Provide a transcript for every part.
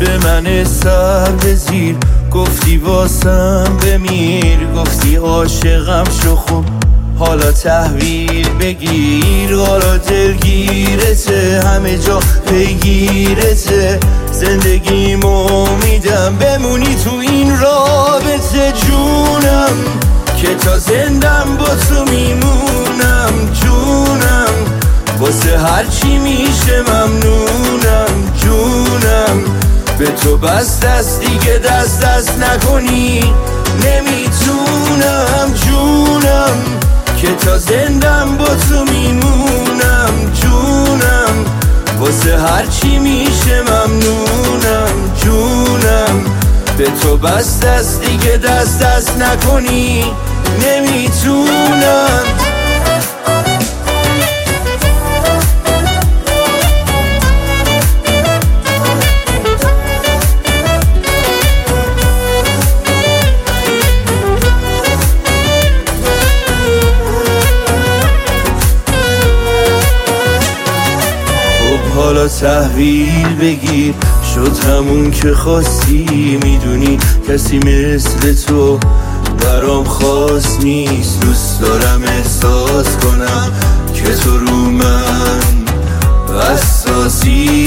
دل من سر به زیر، گفتی واسم بمیر، گفتی عاشقم شو خوب حالا تحویل بگیر. حالا دلگیرته همه جا پیگیرته، زندگیمو میدم بمونی تو این رابطه. جونم که تا زندم با تو میمونم، جونم واسه هرچی میشه ممنونم. جونم به تو بس دست دیگه دست نکنی نمیتونم. جونم که تا زندم با تو میمونم، جونم واسه هرچی میشه ممنونم. جونم به تو بس دست دیگه دست نکنی نمیتونم. حالا تحویل بگیر، شد همون که خواستی. میدونی کسی مثل تو برام خاص نیست. دوست دارم احساس کنم که تو رو من اساسی.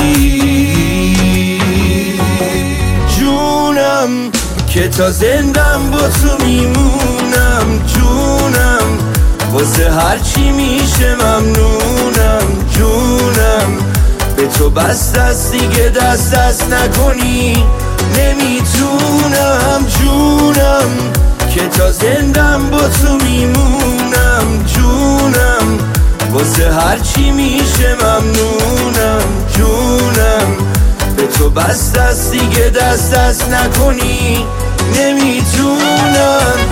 جونم که تا زندم با تو میمونم، جونم واسه هرچی میشه ممنونم. جونم به تو بس دست دیگه دست نکنی نمیتونم. جونم که تا زندم با تو میمونم، جونم واسه هرچی میشه ممنونم. جونم به تو بس دست دیگه دست نکنی نمیتونم.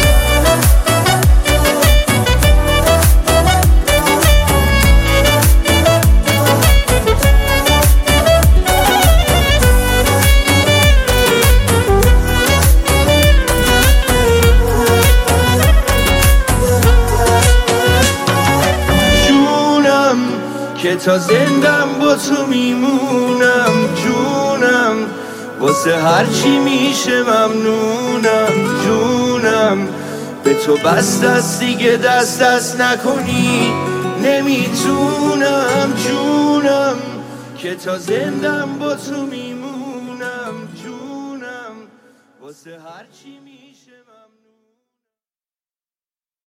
که تا زندم با تو میمونم، جونم واسه هرچی میشه ممنونم. جونم به تو بس دست دیگه دست نکنی نمیتونم. جونم که تا زندم با تو میمونم، جونم واسه هرچی